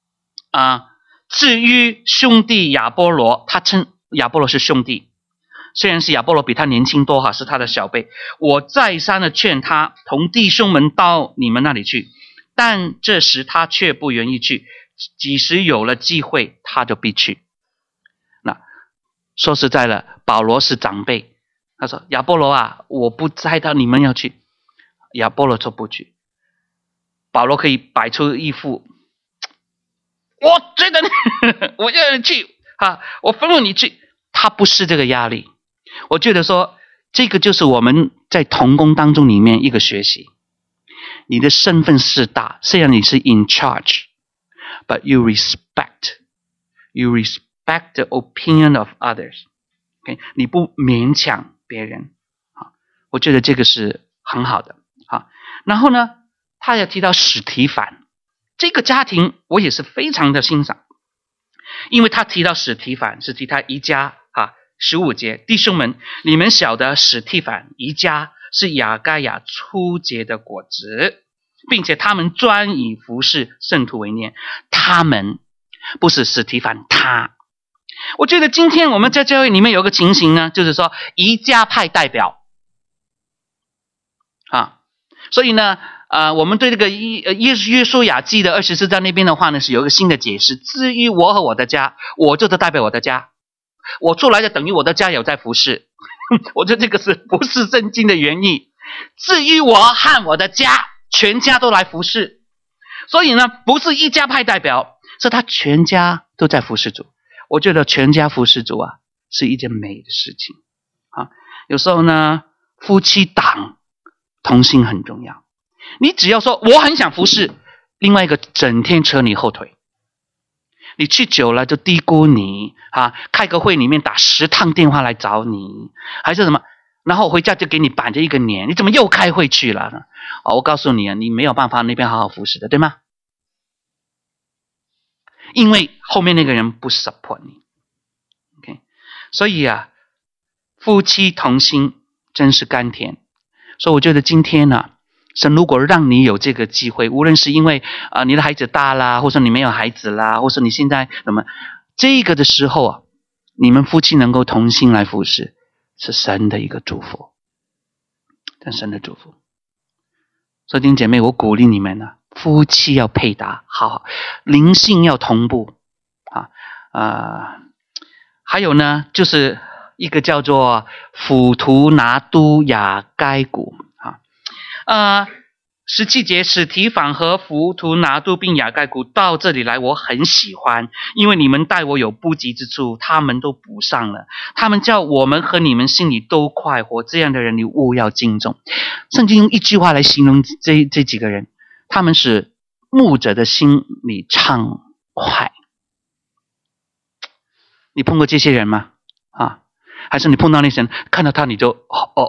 至于兄弟亚波罗，他称亚波罗是兄弟，虽然是亚波罗比他年轻多是他的小辈。我再三的劝他同弟兄们到你们那里去，但这时他却不愿意去，几时有了机会他就必去。那说实在了，保罗是长辈，他说亚波罗我不猜到你们要去，亚波罗就不去。保罗可以摆出一副我觉得我要去我吩咐你去，他不是这个压力。我觉得说这个就是我们在同工当中里面一个学习。你的身份是大，虽然你是 in charge, but you respect the opinion of others。Okay? 你不勉强别人。我觉得这个是很好的。然后呢，他也提到史提反，这个家庭我也是非常的欣赏，因为他提到史提反是提他一家15节，弟兄们，你们晓得史提反一家是亚该亚初结的果子，并且他们专以服侍圣徒为念。他们不是史提反他。我觉得今天我们在教会里面有个情形呢，就是说宜家派代表所以呢我们对这个约书亚记的24章那边的话呢，是有一个新的解释。至于我和我的家，我就是代表我的家，我出来的等于我的家有在服侍。我觉得这个是不是圣经的原意。至于我和我的家，全家都来服侍。所以呢，不是一家派代表，是他全家都在服侍主。我觉得全家服侍主是一件美的事情。有时候呢，夫妻档同心很重要。你只要说我很想服侍，另外一个整天扯你后腿，你去久了就低估你开个会里面打10趟电话来找你，还是什么，然后回家就给你板着一个脸，你怎么又开会去了呢？我告诉你你没有办法那边好好服侍的，对吗？因为后面那个人不 support 你。 OK? 所以夫妻同心真是甘甜。所以我觉得今天神如果让你有这个机会，无论是因为你的孩子大啦，或者你没有孩子啦，或者你现在什么，这个的时候你们夫妻能够同心来服侍，是神的一个祝福，神的祝福。所以弟兄姐妹，我鼓励你们夫妻要配搭，好，灵性要同步还有呢，就是一个叫做辅图拿都亚该谷17节，史提反和辅图拿都并亚该谷到这里来，我很喜欢，因为你们待我有不及之处，他们都补上了。他们叫我们和你们心里都快活，这样的人你务要敬重。圣经用一句话来形容这几个人，他们是牧者的心里畅快。你碰过这些人吗？还是你碰到那些人，看到他你就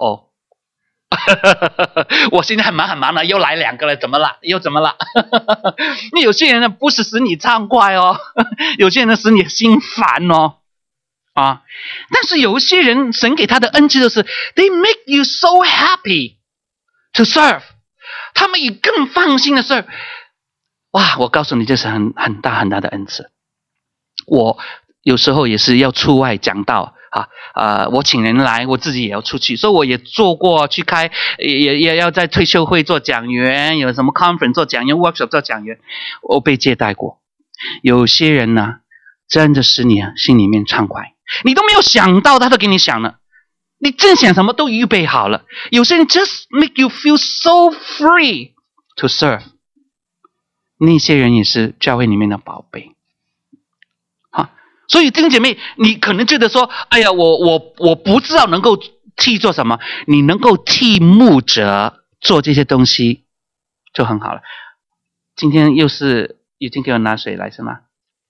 我现在很忙了，又来2个了，怎么了？又怎么了？那有些人呢，不是使你畅快有些人呢使你心烦但是有些人神给他的恩赐就是 they make you so happy to serve， 他们以更放心的 serve。 我告诉你，这是很大的恩赐。我有时候也是要出外讲道我请人来，我自己也要出去，所以我也做过去开，也要在退休会做讲员，有什么 conference 做讲员， workshop 做讲员，我被接待过。有些人呢，真的使你心里面畅快，你都没有想到，他都给你想了，你正想什么都预备好了。有些人 just make you feel so free to serve， 那些人也是教会里面的宝贝。所以弟兄姐妹，你可能觉得说，哎呀，我不知道能够替做什么，你能够替牧者做这些东西就很好了。今天又是已经给我拿水来是吗？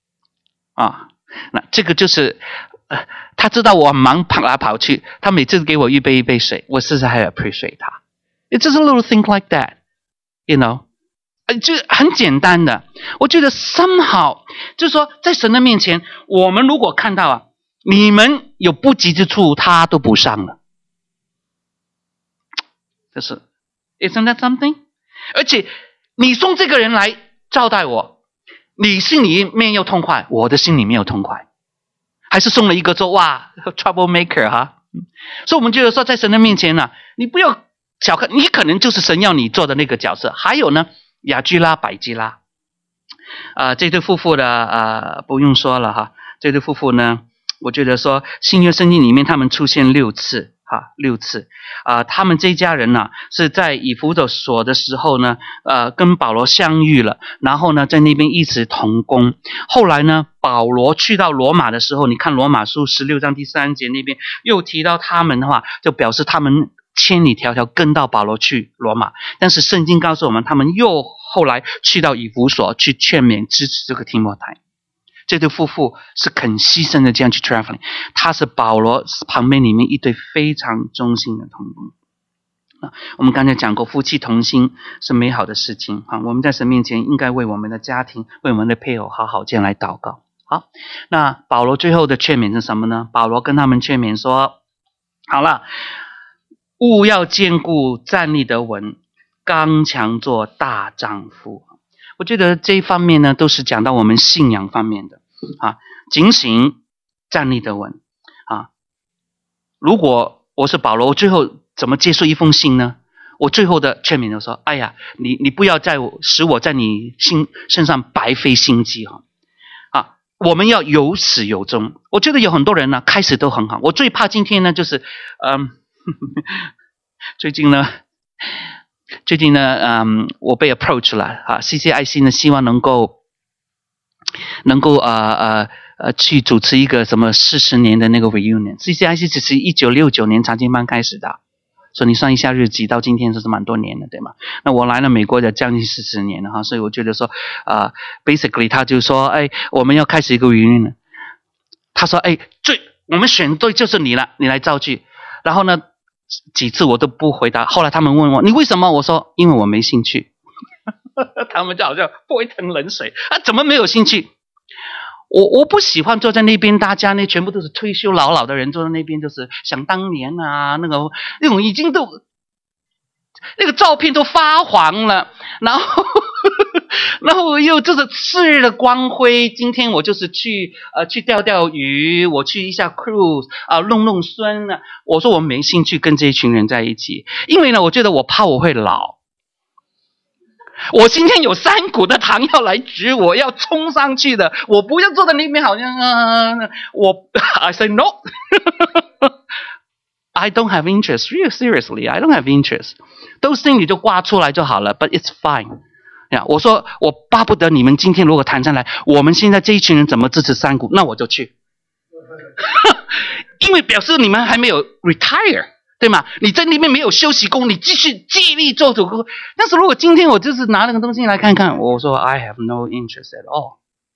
那这个就是他知道我忙跑来跑去，他每次给我预备一杯水，我实在还 appreciate 他。It's just a little thing like that, you know。就很简单的，我觉得 somehow 就是说，在神的面前，我们如果看到你们有不及之处，他都补上了，就是 isn't that something？ 而且你送这个人来招待我，你心里面又痛快，我的心里面又痛快，还是送了一个说哇 trouble maker 所以我们觉得说，在神的面前你不要小看，你可能就是神要你做的那个角色。还有呢，雅居拉、百基拉，这对夫妇的不用说了这对夫妇呢，我觉得说新约圣经里面他们出现6次 6次。他们这一家人呢，是在以弗所的时候呢，跟保罗相遇了，然后呢，在那边一直同工。后来呢，保罗去到罗马的时候，你看罗马书16章第3节那边又提到他们的话，就表示他们千里迢迢跟到保罗去罗马。但是圣经告诉我们，他们又后来去到以弗所去劝勉支持这个提摩太。这对夫妇是肯牺牲的这样去 traveling， 他是保罗旁边里面一对非常忠心的同工。我们刚才讲过，夫妻同心是美好的事情。我们在神面前应该为我们的家庭，为我们的配偶好好这样来祷告。好，那保罗最后的劝勉是什么呢？保罗跟他们劝勉说，好了，务要坚固，站立得稳，刚强做大丈夫。我觉得这一方面呢，都是讲到我们信仰方面的警醒，站立得稳如果我是保罗，我最后怎么结束一封信呢？我最后的劝勉就说，哎呀，你不要使我在你身上白费心机我们要有始有终。我觉得有很多人呢，开始都很好。我最怕今天呢，就是最近呢，我被 approach 了CCIC 呢，希望能够去主持一个什么40年的那个 reunion。CCIC 只是1969年长青班开始的，所以你算一下日期，到今天是蛮多年的，对吗？那我来了美国的将近40年了所以我觉得说basically 他就说，我们要开始一个 reunion。他说，我们选对就是你了，你来造句。然后呢，几次我都不回答。后来他们问我，你为什么？我说，因为我没兴趣。他们就好像泼一盆冷水怎么没有兴趣？我不喜欢坐在那边，大家呢全部都是退休老的人坐在那边，就是想当年那种已经都那个照片都发黄了，然后又就是炽热的光辉。今天我就是去钓鱼，我去一下 cruise 弄孙我说我没兴趣跟这一群人在一起，因为呢，我觉得我怕我会老。我今天有3股的糖要来举，我要冲上去的，我不要坐在那边好像I say no I don't have interest. Really seriously, I don't have interest. 都心里就挂出来就好了 But it's fine. 我说我巴不得你们今天如果谈上来，我们现在这一群人怎么支持3股，那我就去。因为表示你们还没有 retire，对吗？你在那边没有休息工，你继续尽力做主工。但是如果今天我就是拿那个东西来看看，我说 I have no interest at all.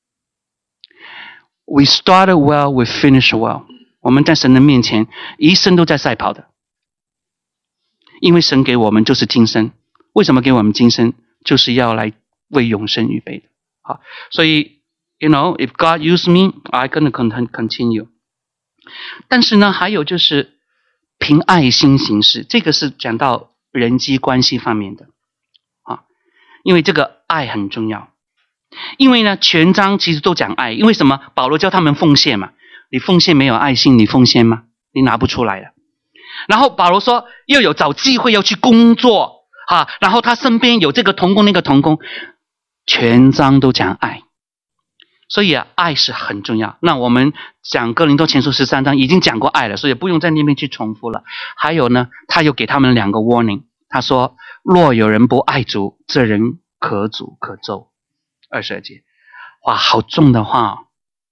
We started well, we finished well. 我们在神的面前一生都在赛跑的，因为神给我们就是今生。为什么给我们今生？就是要来为永生预备的。好，所以 if God use me, I can continue. 但是呢，还有就是凭爱心行事，这个是讲到人际关系方面的因为这个爱很重要。因为呢，全章其实都讲爱。因为什么？保罗教他们奉献嘛，你奉献没有爱心，你奉献吗？你拿不出来的。然后保罗说又有找机会要去工作然后他身边有这个同工那个同工，全章都讲爱。所以爱是很重要。那我们讲哥林多前书13章已经讲过爱了，所以不用在那边去重复了。还有呢，他又给他们2个 warning。他说，若有人不爱主，这人可诅可咒。22节，哇，好重的话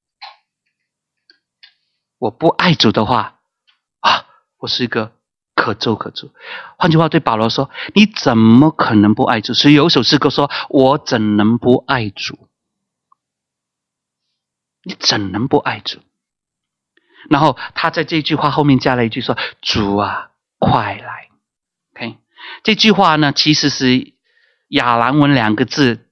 我不爱主的话我是一个可咒可诅。换句话对保罗说，你怎么可能不爱主？所以有一首诗歌说，我怎能不爱主？你怎能不爱主？然后他在这句话后面加了一句说，主啊，快来。OK， 这句话呢，其实是亚兰文2个字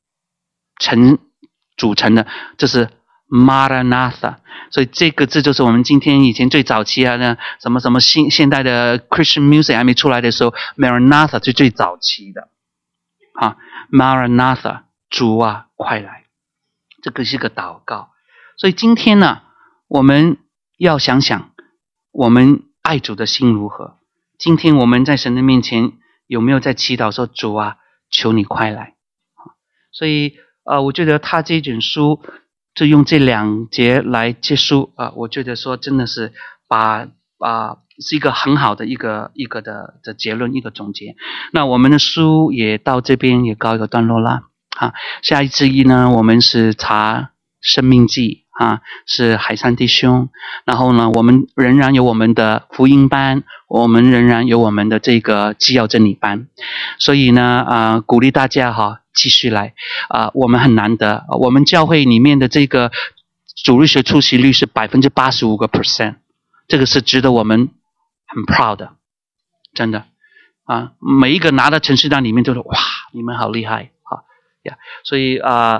组成的，就是 Maranatha。 所以这个字就是我们今天以前最早期什么现代的 Christian music 还没出来的时候， Maranatha 是最早期的Maranatha， 主啊，快来。这个是个祷告。所以今天呢，我们要想想我们爱主的心如何。今天我们在神的面前有没有在祈祷说，主啊，求你快来。所以我觉得他这卷书就用这2节来结束我觉得说真的是把是一个很好的一个的结论，一个总结。那我们的书也到这边也告一个段落啦。下一次呢，我们是查生命记是海山弟兄。然后呢，我们仍然有我们的福音班，我们仍然有我们的这个纪要真理班。所以呢，鼓励大家继续来我们很难得，我们教会里面的这个主日学出席率是 85%， 这个是值得我们很 proud 的，真的每一个拿到陈述单里面都是哇，你们好厉害所以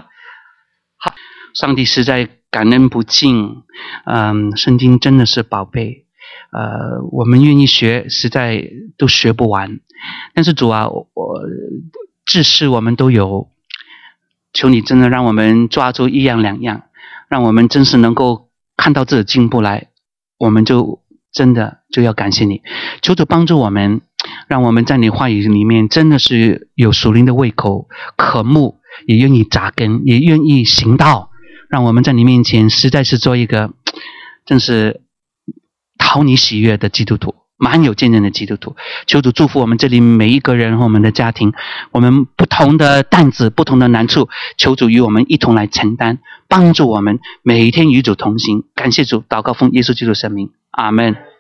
上帝实在感恩不尽。圣经真的是宝贝，我们愿意学，实在都学不完。但是主我知识我们都有，求你真的让我们抓住一样两样，让我们真是能够看到这个进步来，我们就真的就要感谢你。求主帮助我们，让我们在你话语里面真的是有属灵的胃口，渴慕，也愿意扎根，也愿意行道，让我们在你面前实在是做一个真是讨你喜悦的基督徒，蛮有见证的基督徒。求主祝福我们这里每一个人和我们的家庭，我们不同的担子，不同的难处，求主与我们一同来承担，帮助我们每一天与主同行。感谢主，祷告奉耶稣基督圣名，阿们。